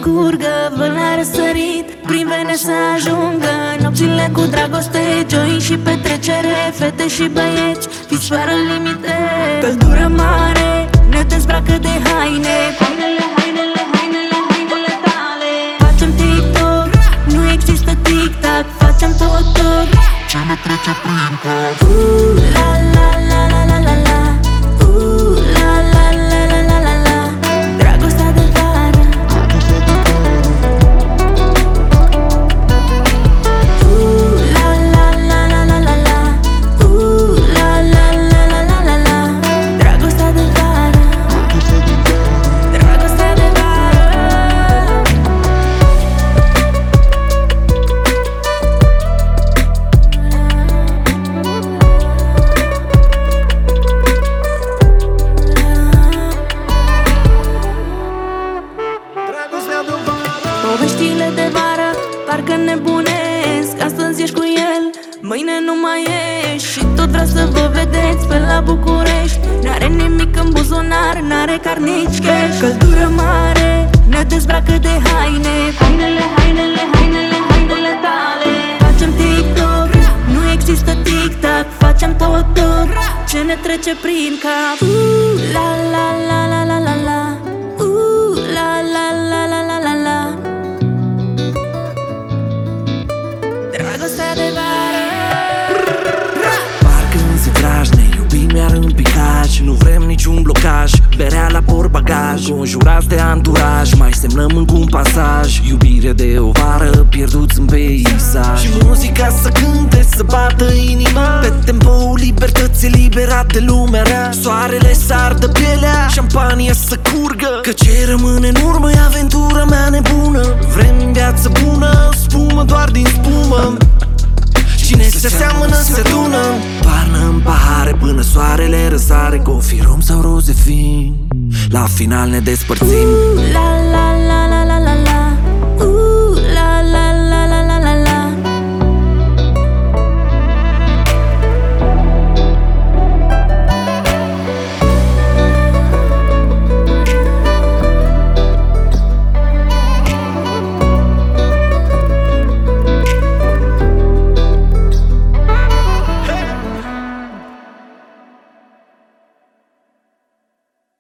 curgă, vânt la răsărit, prin vene să ajungă. Nopțile cu dragoste, joy și petrecere, fete și băieți, fiți fără limite. Căldură mare, ne dezbracă de haine, hainele, hainele, hainele, hainele tale. Facem TikTok, nu există tic-tac, facem tot ce ne trece prin cap. La la la la la la la, la la la la la la la. Dragostea de vară. La la la la la la la, la la la la la la la. Dragostea de vară. Dragostea de vară. Poveștile de vară parcă nebunesc. Astăzi ești cu el, mâine nu mai ești. Și tot vreau să vă vedeți pe la București. N-are nimic în buzunar, n-are car nici cash. Căldură mare, ne dezbracă de haine, hainele, hainele, hainele, hainele tale. Facem TikTok, nu există tic-tac, facem tot ce ne trece prin cap. La la la la la la la, la la la la la la la. Dragostea de vară. Parcă însă dragi, ne iubim iar în picaj. Nu vrem niciun blocaj, berea la portbagaj. Conjurați de anturaj, mai semnăm încă un pasaj. Iubire de o vară, pierduți în peisaj. Și muzica să cânte, să bată inima pe tempoul libertății, eliberat de lumea rea. Soarele să ardă pielea, șampania să curgă, că ce rămâne în urmă e aventura mea nebună. Vrem viață bună, spumă doar din spumă. Cine se seamănă se adună, toarnă în pahare până soarele răsare. Confirm sau rozefin, la final ne despărțim. La la la